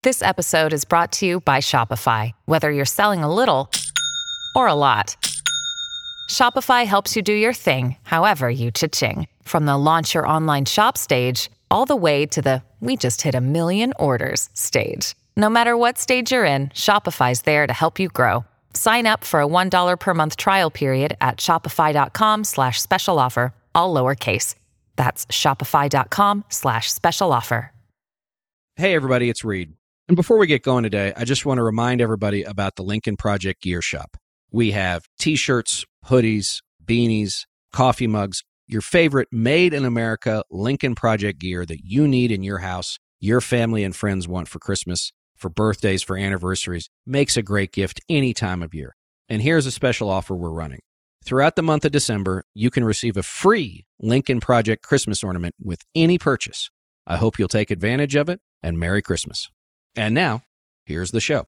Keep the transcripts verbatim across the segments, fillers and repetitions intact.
This episode is brought to you by Shopify. Whether you're selling a little or a lot, Shopify helps you do your thing, however you cha-ching. From the launch your online shop stage, all the way to the we just hit a million orders stage. No matter what stage you're in, Shopify's there to help you grow. Sign up for a one dollar per month trial period at shopify.com slash special offer, all lowercase. That's shopify.com slash special offer. Hey everybody, it's Reed. And before we get going today, I just want to remind everybody about the Lincoln Project Gear Shop. We have t-shirts, hoodies, beanies, coffee mugs, your favorite made-in-America Lincoln Project gear that you need in your house, your family and friends want for Christmas, for birthdays, for anniversaries. Makes a great gift any time of year. And here's a special offer we're running. Throughout the month of December, you can receive a free Lincoln Project Christmas ornament with any purchase. I hope you'll take advantage of it, and Merry Christmas. And now, here's the show.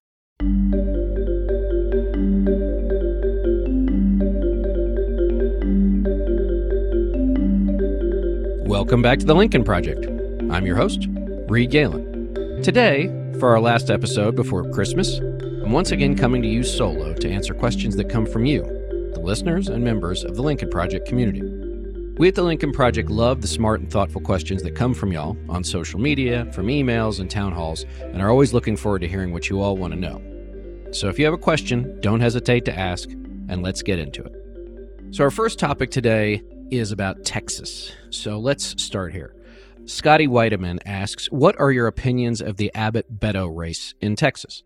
Welcome back to the Lincoln Project. I'm your host, Reed Galen. Today, for our last episode before Christmas, I'm once again coming to you solo to answer questions that come from you, the listeners and members of the Lincoln Project community. We at the Lincoln Project love the smart and thoughtful questions that come from y'all on social media, from emails and town halls, and are always looking forward to hearing what you all want to know. So if you have a question, don't hesitate to ask, and let's get into it. So our first topic today is about Texas. So let's start here. Scotty Whiteman asks, what are your opinions of the Abbott-Beto race in Texas?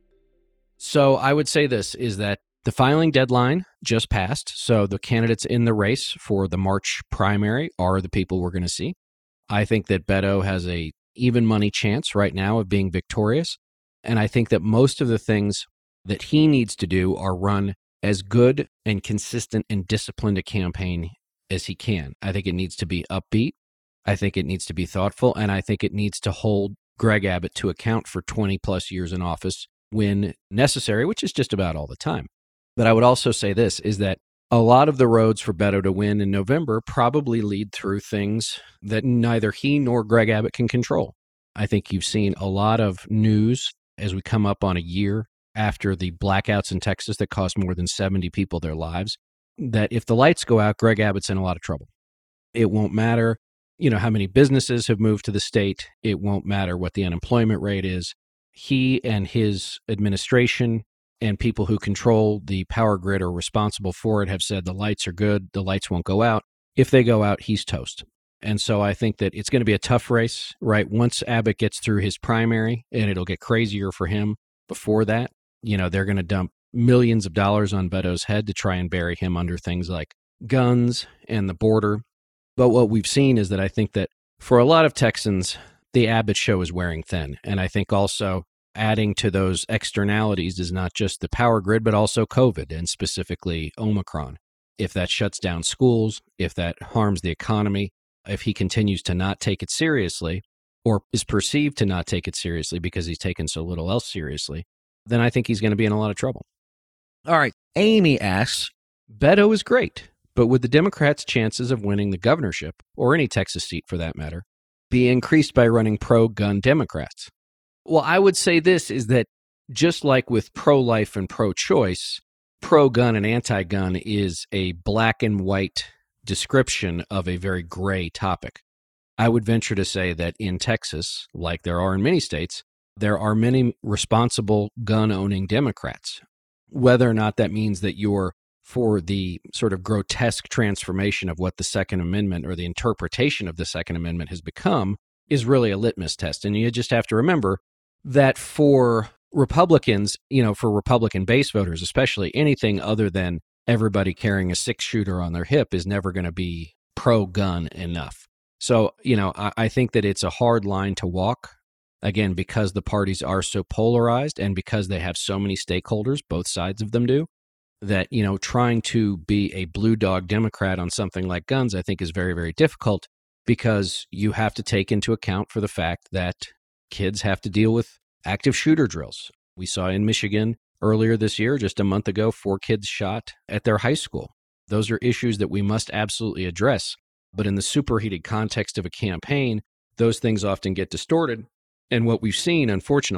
So I would say this, is that the filing deadline just passed, so the candidates in the race for the March primary are the people we're going to see. I think that Beto has a even money chance right now of being victorious, and I think that most of the things that he needs to do are run as good and consistent and disciplined a campaign as he can. I think it needs to be upbeat, I think it needs to be thoughtful, and I think it needs to hold Greg Abbott to account for twenty plus years in office when necessary, which is just about all the time. But I would also say this, is that a lot of the roads for Beto to win in November probably lead through things that neither he nor Greg Abbott can control. I think you've seen a lot of news as we come up on a year after the blackouts in Texas that cost more than seventy people their lives, that if the lights go out, Greg Abbott's in a lot of trouble. It won't matter, you know, how many businesses have moved to the state. It won't matter what the unemployment rate is. He and his administration and people who control the power grid or responsible for it have said the lights are good, the lights won't go out. If they go out, he's toast. And so I think that it's going to be a tough race, right? Once Abbott gets through his primary, and it'll get crazier for him before that, you know, they're going to dump millions of dollars on Beto's head to try and bury him under things like guns and the border. But what we've seen is that I think that for a lot of Texans, the Abbott show is wearing thin. And I think also adding to those externalities is not just the power grid, but also COVID, and specifically Omicron. If that shuts down schools, if that harms the economy, if he continues to not take it seriously, or is perceived to not take it seriously because he's taken so little else seriously, then I think he's going to be in a lot of trouble. All right, Amy asks, Beto is great, but would the Democrats' chances of winning the governorship, or any Texas seat for that matter, be increased by running pro-gun Democrats? Well, I would say this, is that just like with pro-life and pro-choice, pro-gun and anti-gun is a black and white description of a very gray topic. I would venture to say that in Texas, like there are in many states, there are many responsible gun-owning Democrats. Whether or not that means that you're for the sort of grotesque transformation of what the Second Amendment or the interpretation of the Second Amendment has become is really a litmus test. And you just have to remember that for Republicans, you know, for Republican base voters, especially, anything other than everybody carrying a six shooter on their hip is never going to be pro-gun enough. So, you know, I, I think that it's a hard line to walk, again, because the parties are so polarized and because they have so many stakeholders, both sides of them do, that, you know, trying to be a blue dog Democrat on something like guns, I think is very, very difficult, because you have to take into account for the fact that kids have to deal with active shooter drills. We saw in Michigan earlier this year, just a month ago, four kids shot at their high school. Those are issues that we must absolutely address. But in the superheated context of a campaign, those things often get distorted. And what we've seen, unfortunately,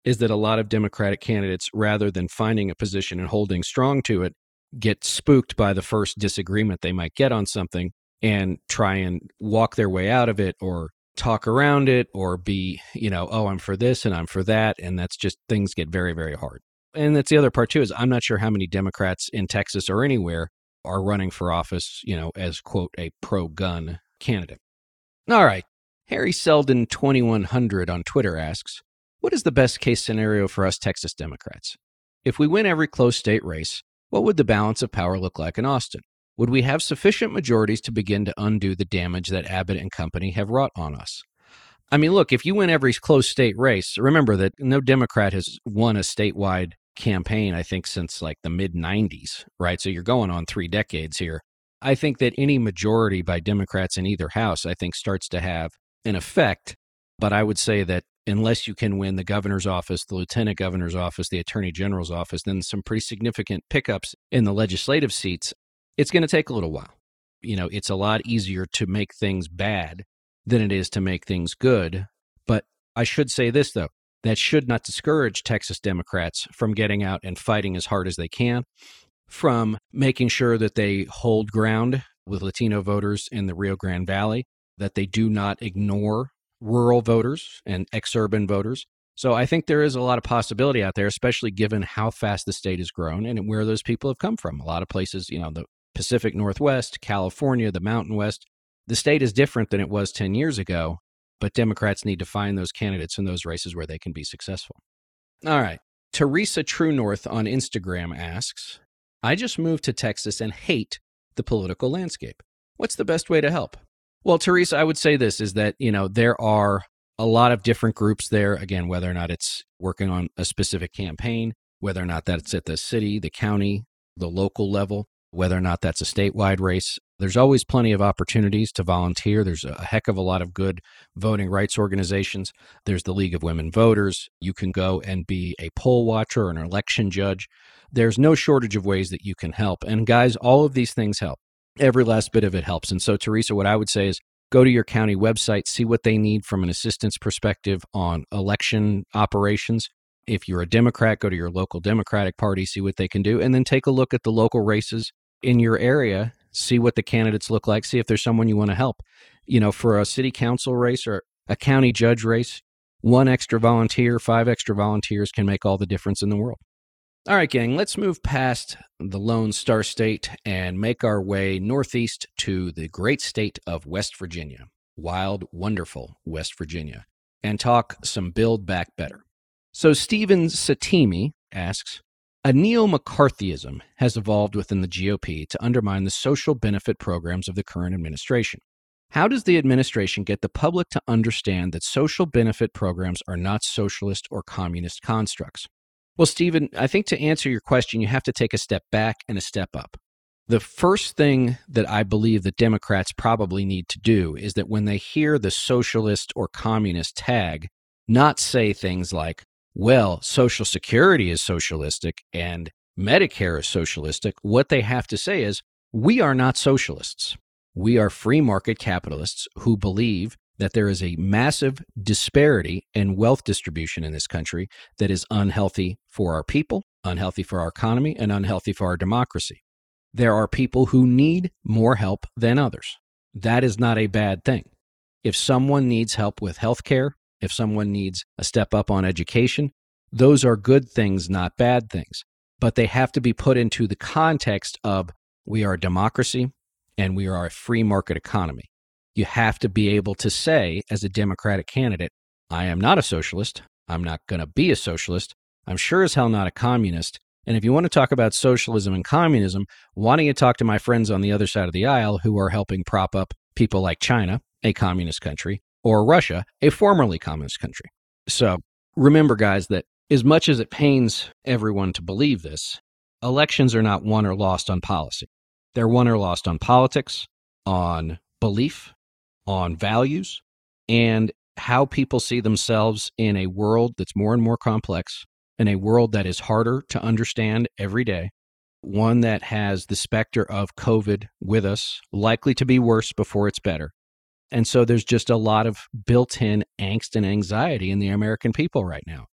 is that a lot of Democratic candidates, rather than finding a position and holding strong to it, get spooked by the first disagreement they might get on something and try and walk their way out of it or talk around it or be, you know, oh, I'm for this and I'm for that. And that's just, things get very, very hard. And that's the other part too, is I'm not sure how many Democrats in Texas or anywhere are running for office, you know, as, quote, a pro-gun candidate. All right. Harry Selden twenty-one hundred on Twitter asks, what is the best case scenario for us Texas Democrats? If we win every close state race, what would the balance of power look like in Austin? Would we have sufficient majorities to begin to undo the damage that Abbott and company have wrought on us? I mean, look, if you win every close state race, remember that no Democrat has won a statewide campaign, I think, since like the mid nineties, right? So you're going on three decades here. I think that any majority by Democrats in either house, I think, starts to have an effect. But I would say that unless you can win the governor's office, the lieutenant governor's office, the attorney general's office, then some pretty significant pickups in the legislative seats, it's going to take a little while. You know, it's a lot easier to make things bad than it is to make things good. But I should say this, though. That should not discourage Texas Democrats from getting out and fighting as hard as they can, from making sure that they hold ground with Latino voters in the Rio Grande Valley, that they do not ignore rural voters and ex-urban voters. So I think there is a lot of possibility out there, especially given how fast the state has grown and where those people have come from. A lot of places, you know, the Pacific Northwest, California, the Mountain West. The state is different than it was ten years ago. But Democrats need to find those candidates in those races where they can be successful. All right. Teresa True North on Instagram asks, I just moved to Texas and hate the political landscape. What's the best way to help? Well, Teresa, I would say this is that, you know, there are a lot of different groups there. Again, whether or not it's working on a specific campaign, whether or not that's at the city, the county, the local level, whether or not that's a statewide race. There's always plenty of opportunities to volunteer. There's a heck of a lot of good voting rights organizations. There's the League of Women Voters. You can go and be a poll watcher or an election judge. There's no shortage of ways that you can help. And guys, all of these things help. Every last bit of it helps. And so, Teresa, what I would say is go to your county website, see what they need from an assistance perspective on election operations. If you're a Democrat, go to your local Democratic Party, see what they can do, and then take a look at the local races in your area, see what the candidates look like, see if there's someone you want to help. You know, for a city council race or a county judge race, one extra volunteer, five extra volunteers can make all the difference in the world. All right, gang, let's move past the Lone Star State and make our way northeast to the great state of West Virginia, wild, wonderful West Virginia, and talk some Build Back Better. So Stephen Satimi asks, a neo-McCarthyism has evolved within the G O P to undermine the social benefit programs of the current administration. How does the administration get the public to understand that social benefit programs are not socialist or communist constructs? Well, Stephen, I think to answer your question, you have to take a step back and a step up. The first thing that I believe that Democrats probably need to do is that when they hear the socialist or communist tag, not say things like, well, Social Security is socialistic and Medicare is socialistic. What they have to say is, we are not socialists. We are free market capitalists who believe that there is a massive disparity in wealth distribution in this country that is unhealthy for our people, unhealthy for our economy, and unhealthy for our democracy. There are people who need more help than others. That is not a bad thing. If someone needs help with health care, if someone needs a step up on education, those are good things, not bad things. But they have to be put into the context of we are a democracy and we are a free market economy. You have to be able to say, as a Democratic candidate, I am not a socialist. I'm not going to be a socialist. I'm sure as hell not a communist. And if you want to talk about socialism and communism, why don't you talk to my friends on the other side of the aisle who are helping prop up people like China, a communist country, or Russia, a formerly communist country. So remember, guys, that as much as it pains everyone to believe this, elections are not won or lost on policy. They're won or lost on politics, on belief, on values, and how people see themselves in a world that's more and more complex, in a world that is harder to understand every day, one that has the specter of COVID with us, likely to be worse before it's better. And so there's just a lot of built-in angst and anxiety in the American people right now.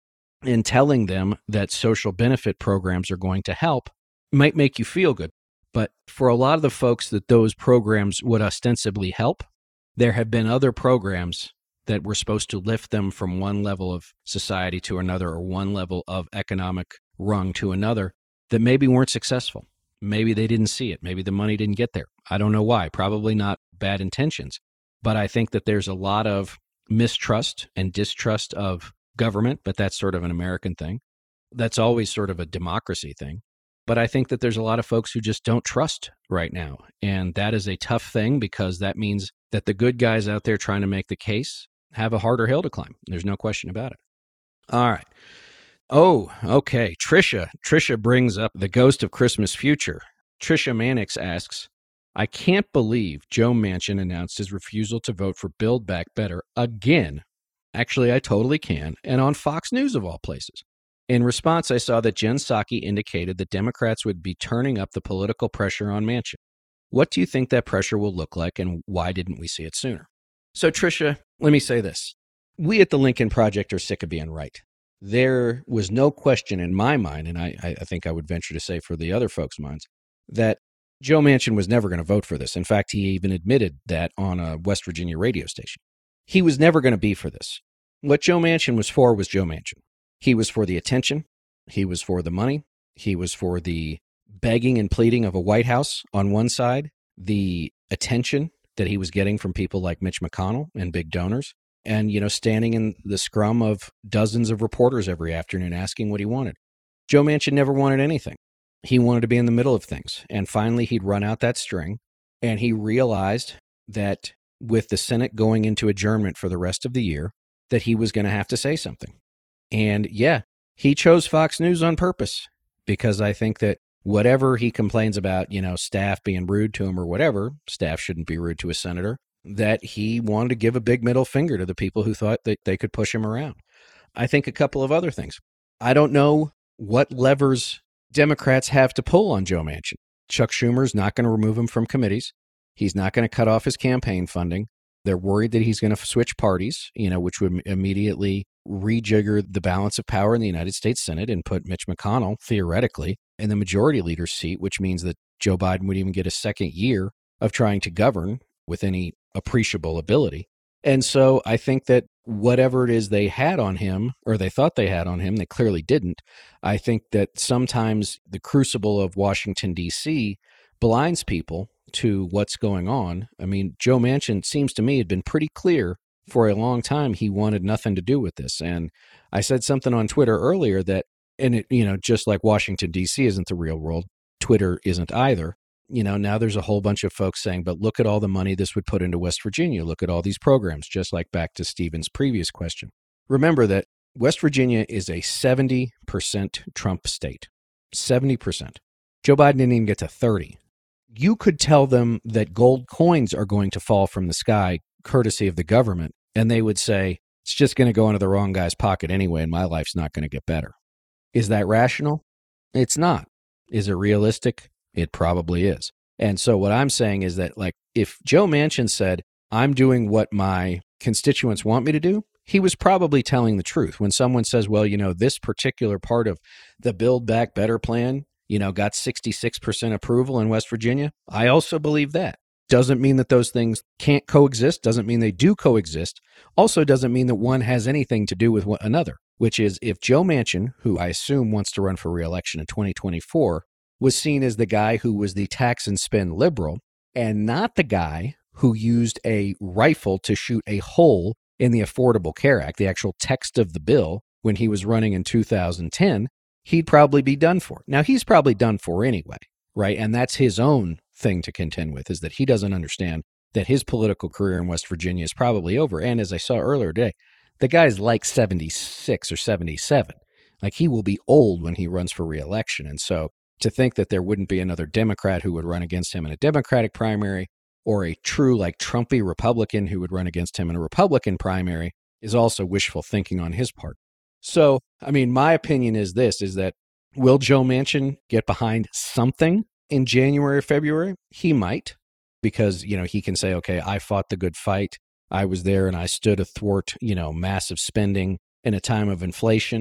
and telling them that social benefit programs are going to help might make you feel good. But for a lot of the folks that those programs would ostensibly help, there have been other programs that were supposed to lift them from one level of society to another, or one level of economic rung to another, that maybe weren't successful. Maybe they didn't see it. Maybe the money didn't get there. I don't know why. Probably not bad intentions. But I think that there's a lot of mistrust and distrust of government, but that's sort of an American thing. That's always sort of a democracy thing. But I think that there's a lot of folks who just don't trust right now. And that is a tough thing, because that means that the good guys out there trying to make the case have a harder hill to climb. There's no question about it. All right. Oh, okay. Trisha. Trisha brings up the ghost of Christmas future. Trisha Mannix asks, I can't believe Joe Manchin announced his refusal to vote for Build Back Better again. Actually, I totally can. And on Fox News of all places. In response, I saw that Jen Psaki indicated that Democrats would be turning up the political pressure on Manchin. What do you think that pressure will look like, and why didn't we see it sooner? So, Trisha, let me say this. We at the Lincoln Project are sick of being right. There was no question in my mind, and I, I think I would venture to say for the other folks' minds, that Joe Manchin was never going to vote for this. In fact, he even admitted that on a West Virginia radio station. He was never going to be for this. What Joe Manchin was for was Joe Manchin. He was for the attention. He was for the money. He was for the begging and pleading of a White House on one side, the attention that he was getting from people like Mitch McConnell and big donors, and, you know, standing in the scrum of dozens of reporters every afternoon asking what he wanted. Joe Manchin never wanted anything. He wanted to be in the middle of things. And finally, he'd run out that string, and he realized that with the Senate going into adjournment for the rest of the year, that he was going to have to say something. And yeah, he chose Fox News on purpose, because I think that whatever he complains about, you know, staff being rude to him or whatever, staff shouldn't be rude to a senator, that he wanted to give a big middle finger to the people who thought that they could push him around. I think a couple of other things. I don't know what levers Democrats have to pull on Joe Manchin. Chuck Schumer's not going to remove him from committees. He's not going to cut off his campaign funding. They're worried that he's going to switch parties, you know, which would immediately rejigger the balance of power in the United States Senate and put Mitch McConnell, theoretically, in the majority leader's seat, which means that Joe Biden would even get a second year of trying to govern with any appreciable ability. And so I think that whatever it is they had on him, or they thought they had on him, they clearly didn't. I think that sometimes the crucible of Washington, D C blinds people to what's going on. I mean, Joe Manchin seems to me had been pretty clear for a long time he wanted nothing to do with this. And I said something on Twitter earlier that, and it, you know, just like Washington, D C isn't the real world, Twitter isn't either. You know, now there's a whole bunch of folks saying, but look at all the money this would put into West Virginia. Look at all these programs, just like back to Stephen's previous question. Remember that West Virginia is a seventy percent Trump state, seventy percent. Joe Biden didn't even get to thirty. You could tell them that gold coins are going to fall from the sky, courtesy of the government, and they would say, it's just going to go into the wrong guy's pocket anyway, and my life's not going to get better. Is that rational? It's not. Is it realistic? It probably is. And so what I'm saying is that, like, if Joe Manchin said, I'm doing what my constituents want me to do, he was probably telling the truth. When someone says, well, you know, this particular part of the Build Back Better plan, you know, got sixty-six percent approval in West Virginia, I also believe that. Doesn't mean that those things can't coexist. Doesn't mean they do coexist. Also doesn't mean that one has anything to do with another, which is if Joe Manchin, who I assume wants to run for re-election in twenty twenty-four, was seen as the guy who was the tax and spend liberal and not the guy who used a rifle to shoot a hole in the Affordable Care Act, the actual text of the bill, when he was running in two thousand ten, he'd probably be done for. Now, he's probably done for anyway, right? And that's his own thing to contend with, is that he doesn't understand that his political career in West Virginia is probably over. And as I saw earlier today, the guy's like seventy-six or seventy-seven. Like, he will be old when he runs for re-election. And so to think that there wouldn't be another Democrat who would run against him in a Democratic primary, or a true, like, Trumpy Republican who would run against him in a Republican primary, is also wishful thinking on his part. So, I mean, my opinion is this, is that will Joe Manchin get behind something in January or February? He might, because, you know, he can say, okay, I fought the good fight. I was there and I stood athwart, you know, massive spending in a time of inflation.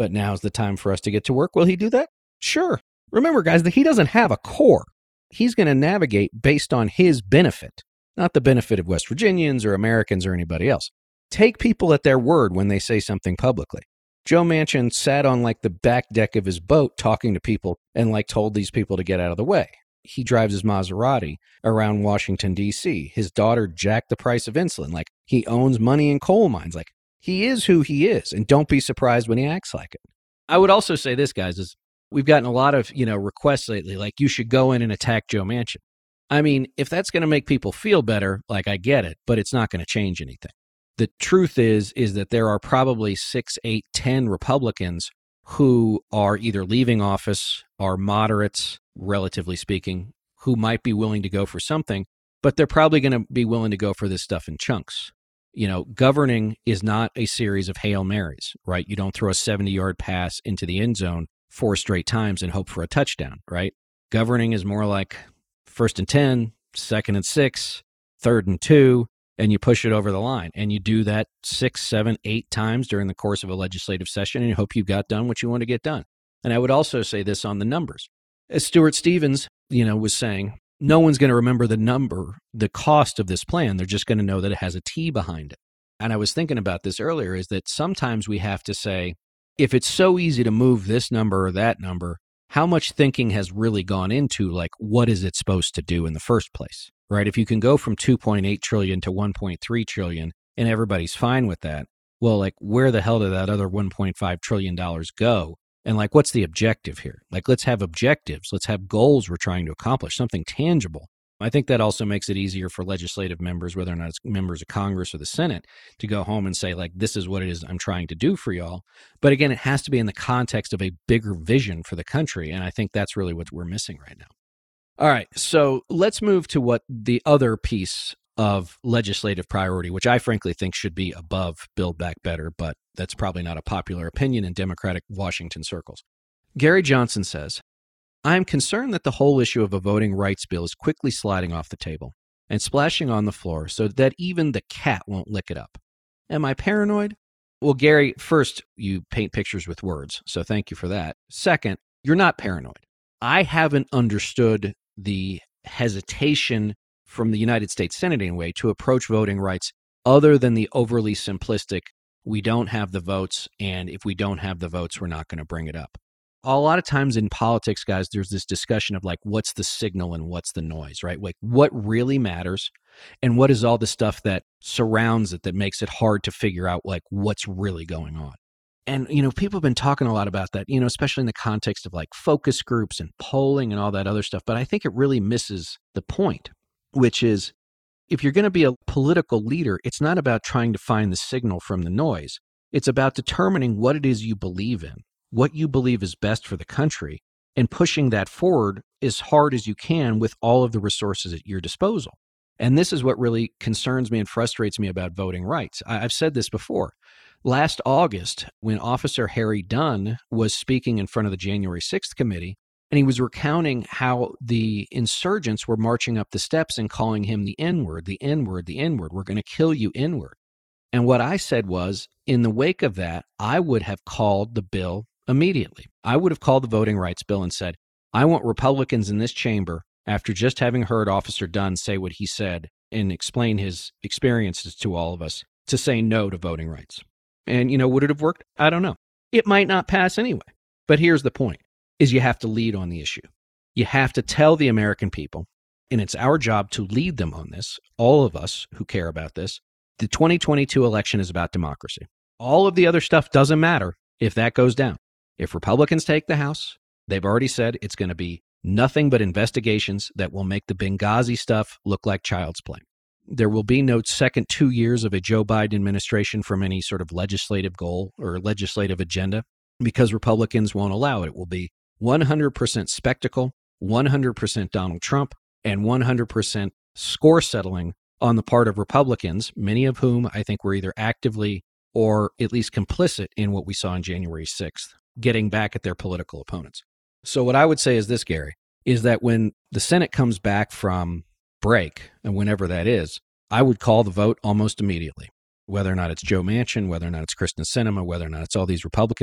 but now's the time for us to get to work. Will he do that? Sure. Remember, guys, that he doesn't have a core. He's going to navigate based on his benefit, not the benefit of West Virginians or Americans or anybody else. Take people at their word when they say something publicly. Joe Manchin sat on like the back deck of his boat talking to people and like told these people to get out of the way. He drives his Maserati around Washington, D C. His daughter jacked the price of insulin. Like, he owns money in coal mines. Like, he is who he is, and don't be surprised when he acts like it. I would also say this, guys, is we've gotten a lot of, you know, requests lately, like you should go in and attack Joe Manchin. I mean, if that's going to make people feel better, like, I get it, but it's not going to change anything. The truth is, is that there are probably six, eight, ten Republicans who are either leaving office, are moderates, relatively speaking, who might be willing to go for something, but they're probably going to be willing to go for this stuff in chunks. You know, governing is not a series of Hail Marys, right? You don't throw a seventy-yard pass into the end zone four straight times and hope for a touchdown, right? Governing is more like first and ten, second and six, third and two, and you push it over the line. And you do that six, seven, eight times during the course of a legislative session, and you hope you got done what you want to get done. And I would also say this on the numbers. As Stuart Stevens, you know, was saying, no one's going to remember the number, the cost of this plan. They're just going to know that it has a T behind it. And I was thinking about this earlier, is that sometimes we have to say, if it's so easy to move this number or that number, how much thinking has really gone into, like, what is it supposed to do in the first place, right? If you can go from two point eight trillion to one point three trillion and everybody's fine with that, well, like, where the hell did that other one point five trillion dollars go? And like, what's the objective here? Like, let's have objectives. Let's have goals we're trying to accomplish, something tangible. I think that also makes it easier for legislative members, whether or not it's members of Congress or the Senate, to go home and say, like, this is what it is I'm trying to do for y'all. But again, it has to be in the context of a bigger vision for the country. And I think that's really what we're missing right now. All right. So let's move to what the other piece of legislative priority, which I frankly think should be above Build Back Better, but that's probably not a popular opinion in Democratic Washington circles. Gary Johnson says, I am concerned that the whole issue of a voting rights bill is quickly sliding off the table and splashing on the floor so that even the cat won't lick it up. Am I paranoid? Well, Gary, first, you paint pictures with words, so thank you for that. Second, you're not paranoid. I haven't understood the hesitation from the United States Senate anyway to approach voting rights other than the overly simplistic, we don't have the votes, and if we don't have the votes, we're not going to bring it up. A lot of times in politics, guys, there's this discussion of like, what's the signal and what's the noise, right? Like, what really matters and what is all the stuff that surrounds it that makes it hard to figure out like what's really going on. And, you know, people have been talking a lot about that, you know, especially in the context of like focus groups and polling and all that other stuff. But I think it really misses the point, which is if you're going to be a political leader, it's not about trying to find the signal from the noise. It's about determining what it is you believe in, what you believe is best for the country, and pushing that forward as hard as you can with all of the resources at your disposal. And this is what really concerns me and frustrates me about voting rights. I've said this before. Last August, when Officer Harry Dunn was speaking in front of the January sixth committee, and he was recounting how the insurgents were marching up the steps and calling him the N-word, the N-word, the N-word, we're going to kill you, N-word. And what I said was, in the wake of that, I would have called the bill immediately. I would have called the voting rights bill and said, I want Republicans in this chamber, after just having heard Officer Dunn say what he said and explain his experiences to all of us, to say no to voting rights. And, you know, would it have worked? I don't know. It might not pass anyway. But here's the point, is you have to lead on the issue. You have to tell the American people, and it's our job to lead them on this, all of us who care about this. The twenty twenty-two election is about democracy. All of the other stuff doesn't matter if that goes down. If Republicans take the House, they've already said it's going to be nothing but investigations that will make the Benghazi stuff look like child's play. There will be no second two years of a Joe Biden administration from any sort of legislative goal or legislative agenda because Republicans won't allow it. It will be one hundred percent spectacle, one hundred percent Donald Trump, and one hundred percent score settling on the part of Republicans, many of whom I think were either actively or at least complicit in what we saw on January sixth, getting back at their political opponents. So what I would say is this, Gary, is that when the Senate comes back from break, and whenever that is, I would call the vote almost immediately, whether or not it's Joe Manchin, whether or not it's Kristen Sinema, whether or not it's all these Republicans.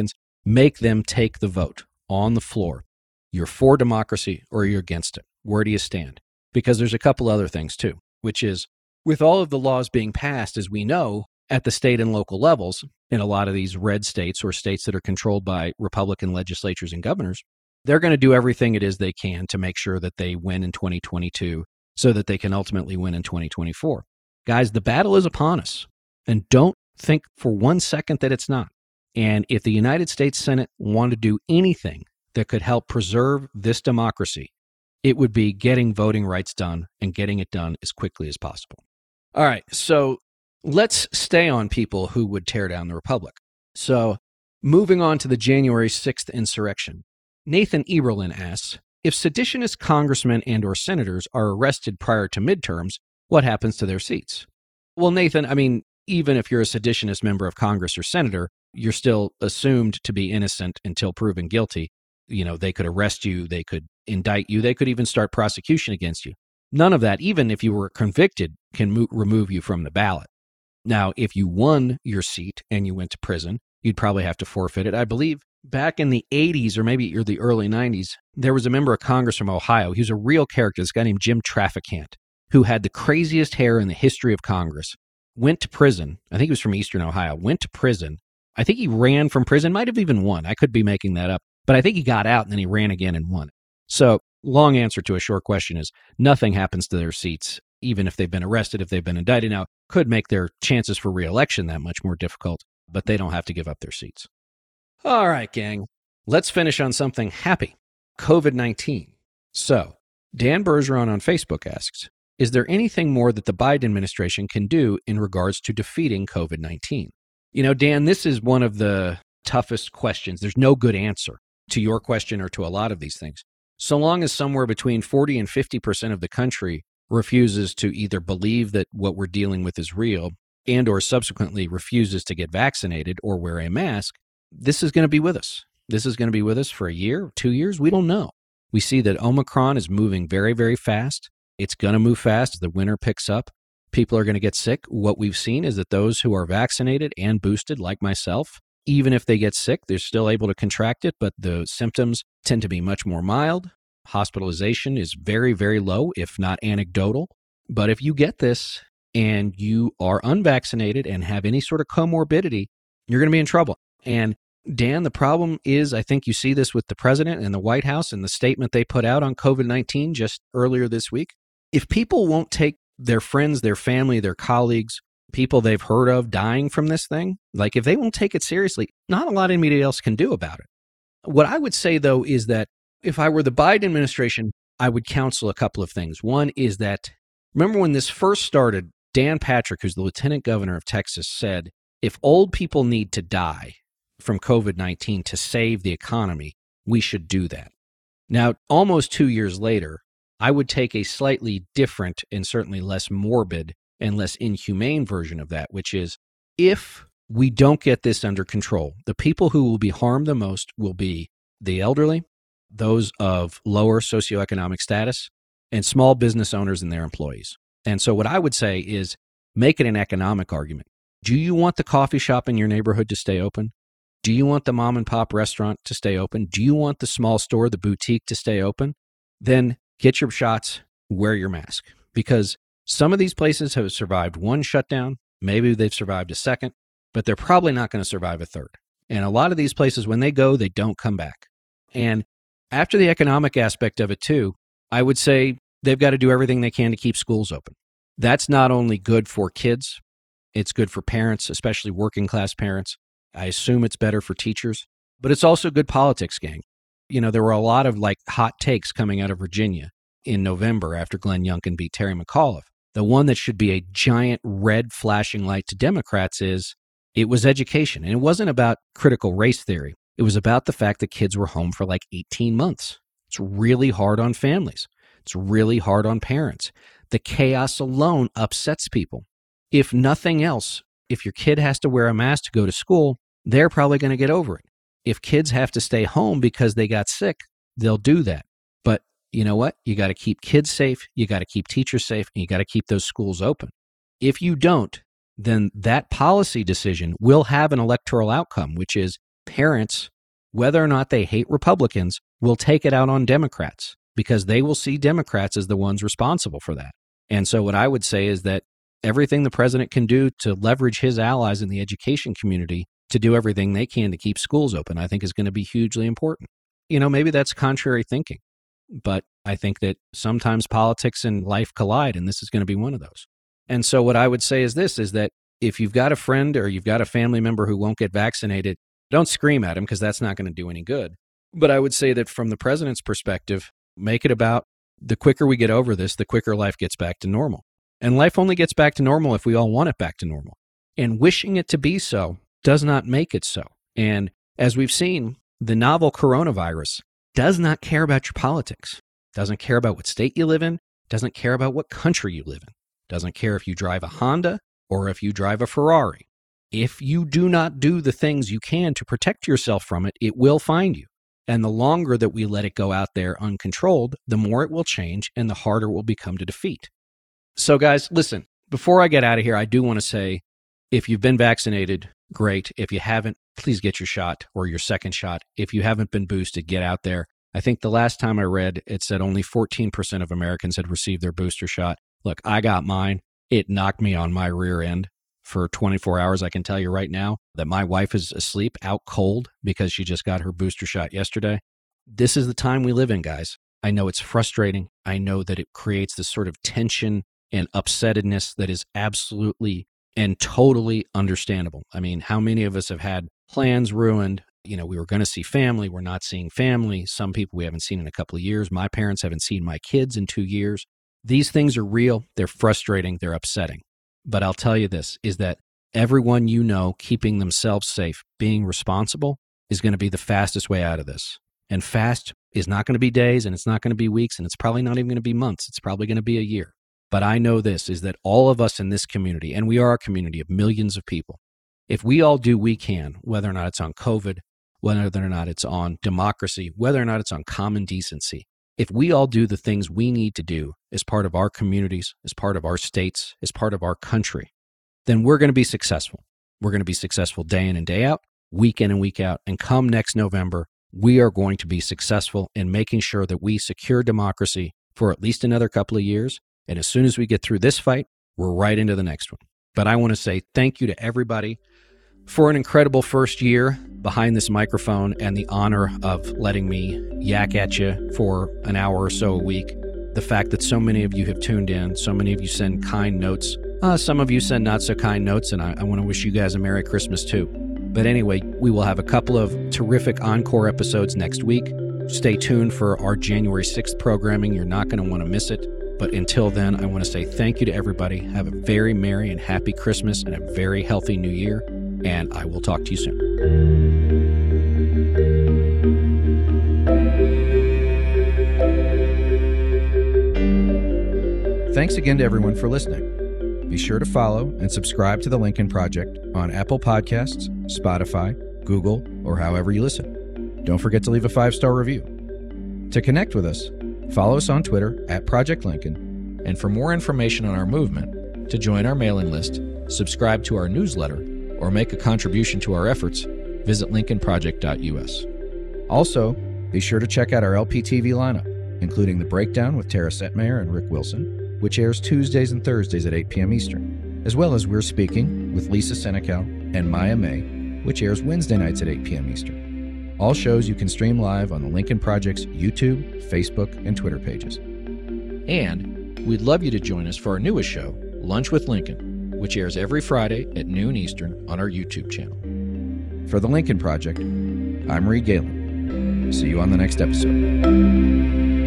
Make them take the vote on the floor. You're for democracy or you're against it. Where do you stand? Because there's a couple other things too, which is with all of the laws being passed, as we know, at the state and local levels, in a lot of these red states or states that are controlled by Republican legislatures and governors, they're going to do everything it is they can to make sure that they win in twenty twenty-two so that they can ultimately win in twenty twenty-four. Guys, the battle is upon us. And don't think for one second that it's not. And if the United States Senate wanted to do anything that could help preserve this democracy, it would be getting voting rights done and getting it done as quickly as possible. All right, so let's stay on people who would tear down the Republic. So moving on to the January sixth insurrection, Nathan Eberlin asks, if seditionist congressmen and or senators are arrested prior to midterms, what happens to their seats? Well, Nathan, I mean, even if you're a seditionist member of Congress or senator, you're still assumed to be innocent until proven guilty. You know, they could arrest you, they could indict you, they could even start prosecution against you. None of that, even if you were convicted, can mo- remove you from the ballot. Now, if you won your seat and you went to prison, you'd probably have to forfeit it. I believe back in the eighties or maybe the early nineties, there was a member of Congress from Ohio. He was a real character, this guy named Jim Trafficant, who had the craziest hair in the history of Congress, went to prison. I think he was from Eastern Ohio, went to prison. I think he ran from prison, might have even won. I could be making that up. But I think he got out and then he ran again and won. So long answer to a short question is nothing happens to their seats, even if they've been arrested, if they've been indicted. Now, could make their chances for re-election that much more difficult, but they don't have to give up their seats. All right, gang, let's finish on something happy, covid nineteen. So Dan Bergeron on Facebook asks, is there anything more that the Biden administration can do in regards to defeating covid nineteen? You know, Dan, this is one of the toughest questions. There's no good answer to your question or to a lot of these things. So long as somewhere between forty and fifty percent of the country refuses to either believe that what we're dealing with is real and or subsequently refuses to get vaccinated or wear a mask, this is going to be with us. This is going to be with us for a year, two years. We don't know. We see that Omicron is moving very, very fast. It's going to move fast as the winter picks up. People are going to get sick. What we've seen is that those who are vaccinated and boosted, like myself, even if they get sick, they're still able to contract it, but the symptoms tend to be much more mild. Hospitalization is very, very low, if not anecdotal. But if you get this and you are unvaccinated and have any sort of comorbidity, you're going to be in trouble. And Dan, the problem is, I think you see this with the president and the White House and the statement they put out on covid nineteen just earlier this week. If people won't take their friends, their family, their colleagues, people they've heard of dying from this thing, like if they won't take it seriously, not a lot anybody else can do about it. What I would say, though, is that if I were the Biden administration, I would counsel a couple of things. One is that, remember when this first started, Dan Patrick, who's the lieutenant governor of Texas, said, if old people need to die from covid nineteen to save the economy, we should do that. Now, almost two years later, I would take a slightly different and certainly less morbid and less inhumane version of that, which is if we don't get this under control, the people who will be harmed the most will be the elderly, those of lower socioeconomic status, and small business owners and their employees. And so what I would say is make it an economic argument. Do you want the coffee shop in your neighborhood to stay open? Do you want the mom and pop restaurant to stay open? Do you want the small store, the boutique to stay open? Then get your shots, wear your mask. Because some of these places have survived one shutdown. Maybe they've survived a second, but they're probably not going to survive a third. And a lot of these places, when they go, they don't come back. And after the economic aspect of it too, I would say they've got to do everything they can to keep schools open. That's not only good for kids, it's good for parents, especially working class parents. I assume it's better for teachers, but it's also good politics, gang. You know, there were a lot of like hot takes coming out of Virginia in November after Glenn Youngkin beat Terry McAuliffe. The one that should be a giant red flashing light to Democrats is it was education. And it wasn't about critical race theory. It was about the fact that kids were home for like eighteen months. It's really hard on families. It's really hard on parents. The chaos alone upsets people. If nothing else, if your kid has to wear a mask to go to school, they're probably going to get over it. If kids have to stay home because they got sick, they'll do that. But you know what? You got to keep kids safe. You got to keep teachers safe, and you got to keep those schools open. If you don't, then that policy decision will have an electoral outcome, which is parents whether or not they hate Republicans, will take it out on Democrats because they will see Democrats as the ones responsible for that. And so what I would say is that everything the president can do to leverage his allies in the education community to do everything they can to keep schools open, I think is going to be hugely important. You know, maybe that's contrary thinking, but I think that sometimes politics and life collide, and this is going to be one of those. And so what I would say is this, is that if you've got a friend or you've got a family member who won't get vaccinated, don't scream at him because that's not going to do any good. But I would say that from the president's perspective, make it about the quicker we get over this, the quicker life gets back to normal. And life only gets back to normal if we all want it back to normal. And wishing it to be so does not make it so. And as we've seen, the novel coronavirus does not care about your politics, doesn't care about what state you live in, doesn't care about what country you live in, doesn't care if you drive a Honda or if you drive a Ferrari. If you do not do the things you can to protect yourself from it, it will find you. And the longer that we let it go out there uncontrolled, the more it will change and the harder it will become to defeat. So guys, listen, before I get out of here, I do want to say, if you've been vaccinated, great. If you haven't, please get your shot or your second shot. If you haven't been boosted, get out there. I think the last time I read, it said only fourteen percent of Americans had received their booster shot. Look, I got mine. It knocked me on my rear end for twenty-four hours. I can tell you right now that my wife is asleep out cold because she just got her booster shot yesterday. This is the time we live in, guys. I know it's frustrating. I know that it creates this sort of tension and upsettedness that is absolutely and totally understandable. I mean, how many of us have had plans ruined? You know, we were going to see family. We're not seeing family. Some people we haven't seen in a couple of years. My parents haven't seen my kids in two years. These things are real. They're frustrating. They're upsetting. But I'll tell you this, is that everyone you know keeping themselves safe, being responsible, is going to be the fastest way out of this. And fast is not going to be days, and it's not going to be weeks, and it's probably not even going to be months. It's probably going to be a year. But I know this, is that all of us in this community, and we are a community of millions of people, if we all do we can, whether or not it's on COVID, whether or not it's on democracy, whether or not it's on common decency, if we all do the things we need to do as part of our communities, as part of our states, as part of our country, then we're going to be successful. We're going to be successful day in and day out, week in and week out. And come next November, we are going to be successful in making sure that we secure democracy for at least another couple of years. And as soon as we get through this fight, we're right into the next one. But I want to say thank you to everybody for an incredible first year behind this microphone and the honor of letting me yak at you for an hour or so a week. The fact that so many of you have tuned in, so many of you send kind notes. Uh, some of you send not so kind notes, and I, I want to wish you guys a Merry Christmas too. But anyway, we will have a couple of terrific encore episodes next week. Stay tuned for our January sixth programming. You're not going to want to miss it. But until then, I want to say thank you to everybody. Have a very merry and happy Christmas and a very healthy new year. And I will talk to you soon. Thanks again to everyone for listening. Be sure to follow and subscribe to The Lincoln Project on Apple Podcasts, Spotify, Google, or however you listen. Don't forget to leave a five-star review. To connect with us, follow us on Twitter at Project Lincoln. And for more information on our movement, to join our mailing list, subscribe to our newsletter, or make a contribution to our efforts, visit lincoln project dot u s. Also, be sure to check out our L P T V lineup, including The Breakdown with Tara Setmayer and Rick Wilson, which airs Tuesdays and Thursdays at eight p.m. Eastern, as well as We're Speaking with Lisa Senecal and Maya May, which airs Wednesday nights at eight p.m. Eastern. All shows you can stream live on the Lincoln Project's YouTube, Facebook, and Twitter pages. And we'd love you to join us for our newest show, Lunch with Lincoln, which airs every Friday at noon Eastern on our YouTube channel. For The Lincoln Project, I'm Reed Galen. See you on the next episode.